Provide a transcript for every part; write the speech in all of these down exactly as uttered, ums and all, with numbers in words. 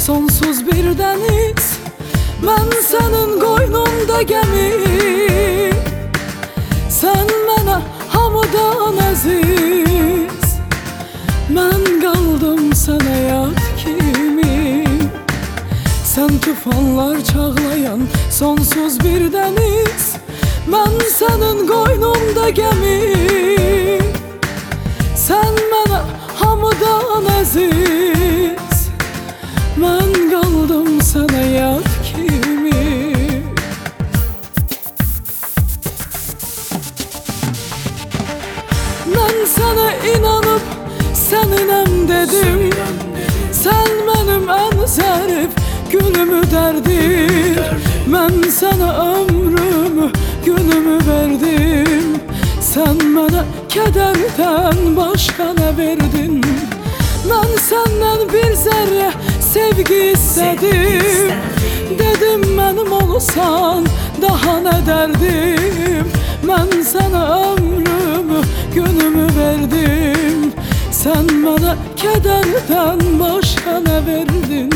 sonsuz bir deniz. Ben senin qoynunda gəmi, sen mənə hamıdan əziz. Mən qaldım sənə yad kimi, sen tufanlar çağlayan sonsuz bir deniz. Ben senin qoynunda gəmi, sen mənə hamıdan əziz. Mən qaldım sənə yad kimi. Mən sənə inanıb səninəm dedim, sen mənim ən zərif gülümü dərdim. Mən sənə ömrümü, günümü verdim, sen mənə kədərdən başqa nə verdin? Mən səndən bir zərrə sevgi istedim, dedim mənim olsan daha nə dərdim? Mən sənə ömrümü, günümü verdim, sen mənə kədərdən başqa nə verdin?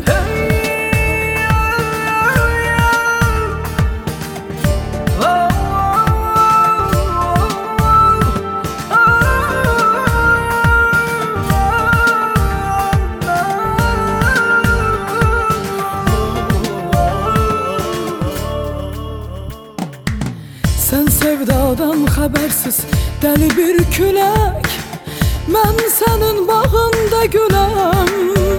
Sen sevdadan xəbərsiz dəli bir külək, mən sənin bağında güləm.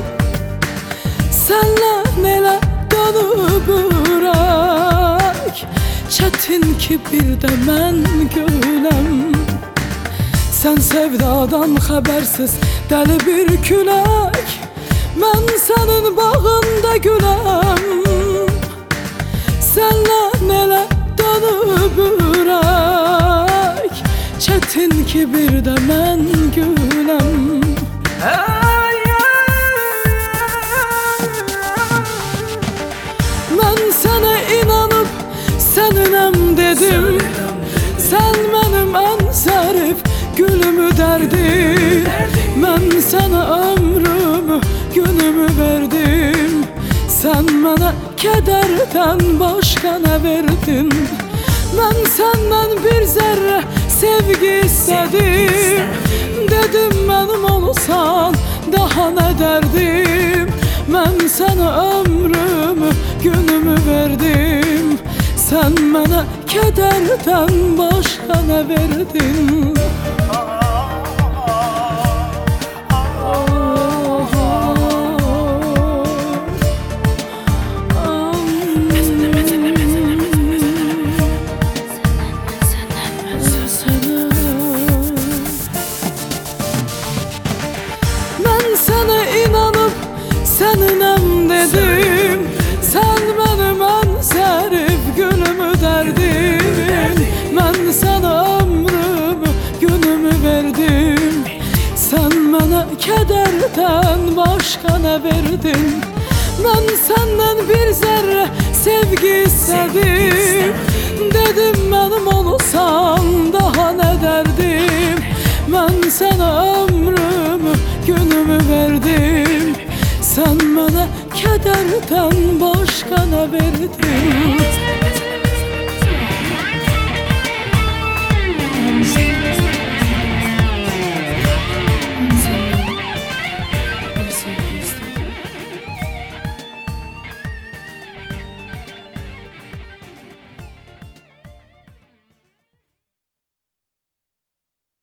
Sənlə nələ dönüb ürək, çətin ki bir də mən güləm. Sen sevdadan xəbərsiz dəli bir külək, mən sənin bağında güləm. Sənlə nələ dönüb ürək, çətin ki bir də mən güləm. Mən sənə inanıb səninəm dedim, sen mənim ən zərif gülümü dərdim. Mən sənə ömrümü, günümü verdim, sen mənə kədərdən başqa nə verdin? Mən səndən bir zərrə sevgi istedim, dedim mənim olsan daha nə dərdim? Mən sənə ömrümü, günümü verdim, sen mənə kədərdən başqa nə verdin? Sənə inanıb səninəm dedim, sen mənim ən zərif gülümü dərdin. Mən sənə ömrümü, günümü verdim, sen mənə kədərdən başqa nə verdin? Mən səndən bir zərrə sevgi istedim, dedim mənim olsan daha nə dərdim? Mən sənə ömrümü, günümü verdim, sen mənə kədərdən başqa nə verdin?